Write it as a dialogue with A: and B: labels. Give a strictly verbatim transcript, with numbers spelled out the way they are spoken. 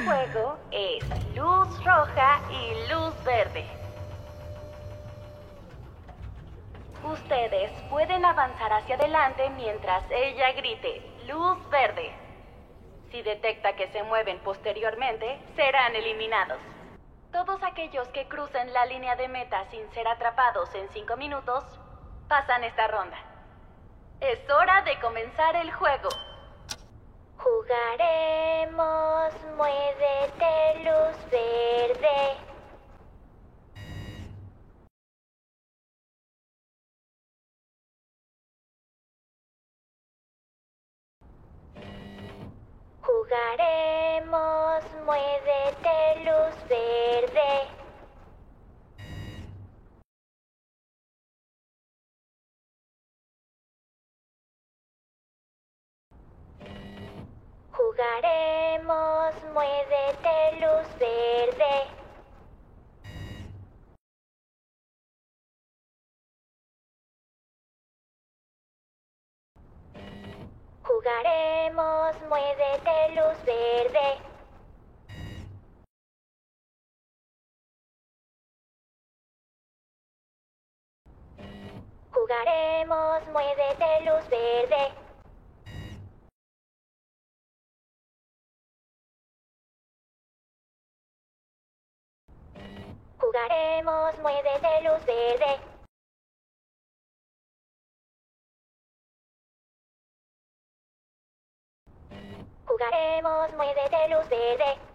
A: juego es luz roja y luz verde. Ustedes pueden avanzar hacia adelante mientras ella grite luz verde. Si detecta que se mueven posteriormente, serán eliminados. Todos aquellos que crucen la línea de meta sin ser atrapados en cinco minutos, pasan esta ronda. Es hora de comenzar el juego. Jugaremos, muévete, luz verde. Jugaremos, muévete, luz verde. Jugaremos, muévete, luz verde. Jugaremos, muévete, luz verde. Jugaremos, muévete, luz verde. Jugaremos, muévete, luz verde. Jugaremos, muévete, luz verde.